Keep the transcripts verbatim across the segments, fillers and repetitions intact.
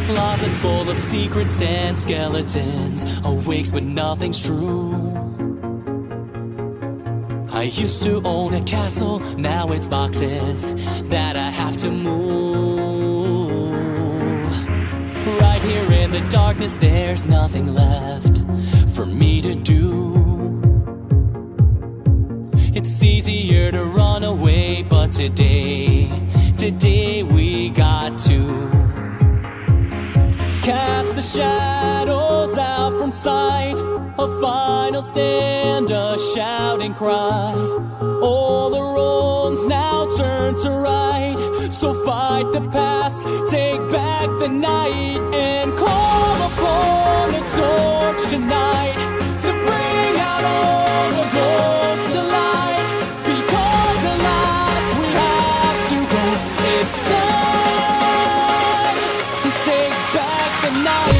Closet full of secrets and skeletons, awakes but nothing's true. I used to own a castle, now it's boxes that I have to move. Right here in the darkness, there's nothing left for me to do. It's easier to run away, but today, today we got to cast the shadows out from sight. A final stand, a shouting cry. All the wrongs now turn to right. So fight the past, take back the night, and call upon the torch tonight to bring out all the ghosts to light. Because alive we have to go. It's time to take back the night.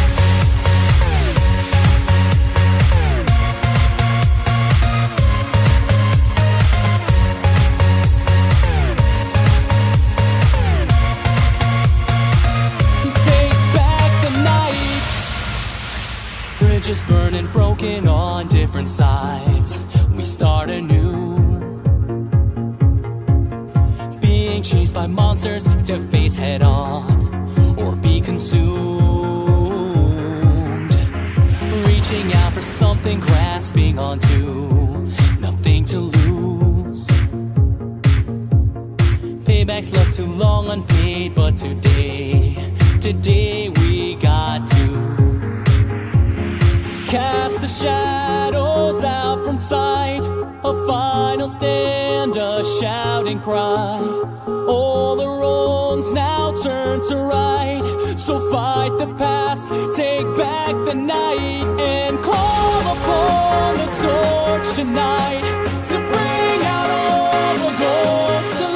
Bridges burning, broken on different sides. We start anew, being chased by monsters to face head on or be consumed. Reaching out for something, grasping onto nothing to lose. Payback's left too long unpaid, but today, today we got to cast the shadows out from sight. A final stand, a shouting cry. All the wrongs now turn to right. So fight the past, take back the night, and call upon the torch tonight to bring out all the ghosts to